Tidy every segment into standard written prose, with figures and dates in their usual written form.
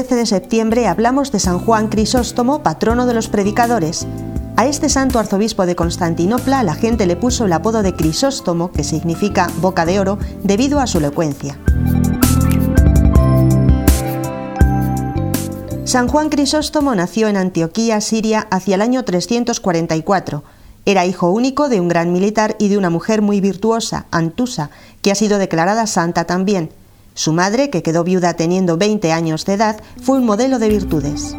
13 de septiembre hablamos de San Juan Crisóstomo, patrono de los predicadores. A este santo arzobispo de Constantinopla la gente le puso el apodo de Crisóstomo, que significa boca de oro, debido a su elocuencia. San Juan Crisóstomo nació en Antioquía, Siria, hacia el año 344. Era hijo único de un gran militar y de una mujer muy virtuosa, Antusa, que ha sido declarada santa también. Su madre, que quedó viuda teniendo 20 años de edad, fue un modelo de virtudes.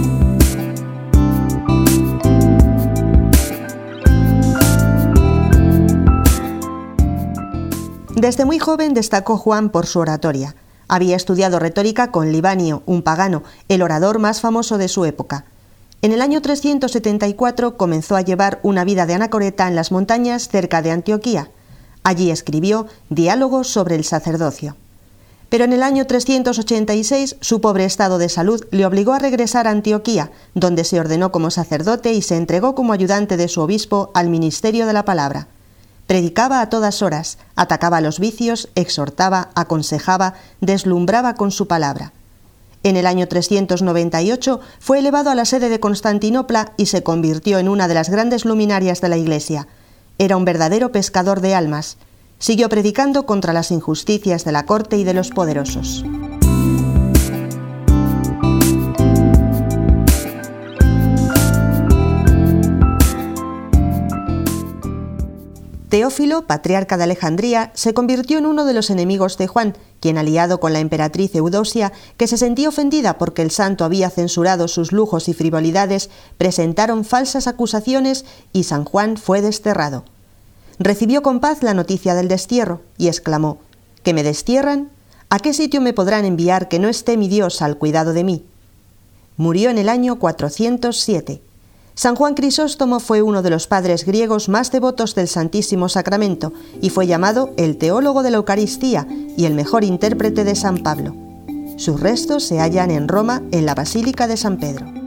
Desde muy joven destacó Juan por su oratoria. Había estudiado retórica con Libanio, un pagano, el orador más famoso de su época. En el año 374 comenzó a llevar una vida de anacoreta en las montañas cerca de Antioquía. Allí escribió Diálogos sobre el sacerdocio. Pero en el año 386 su pobre estado de salud le obligó a regresar a Antioquía, donde se ordenó como sacerdote y se entregó como ayudante de su obispo al ministerio de la palabra. Predicaba a todas horas, atacaba los vicios, exhortaba, aconsejaba, deslumbraba con su palabra. En el año 398 fue elevado a la sede de Constantinopla y se convirtió en una de las grandes luminarias de la Iglesia. Era un verdadero pescador de almas. Siguió predicando contra las injusticias de la corte y de los poderosos. Teófilo, patriarca de Alejandría, se convirtió en uno de los enemigos de Juan, quien, aliado con la emperatriz Eudosia, que se sentía ofendida porque el santo había censurado sus lujos y frivolidades, presentaron falsas acusaciones y San Juan fue desterrado. Recibió con paz la noticia del destierro y exclamó: ¿Que me destierran? ¿A qué sitio me podrán enviar que no esté mi Dios al cuidado de mí? Murió en el año 407. San Juan Crisóstomo fue uno de los padres griegos más devotos del Santísimo Sacramento y fue llamado el teólogo de la Eucaristía y el mejor intérprete de San Pablo. Sus restos se hallan en Roma, en la Basílica de San Pedro.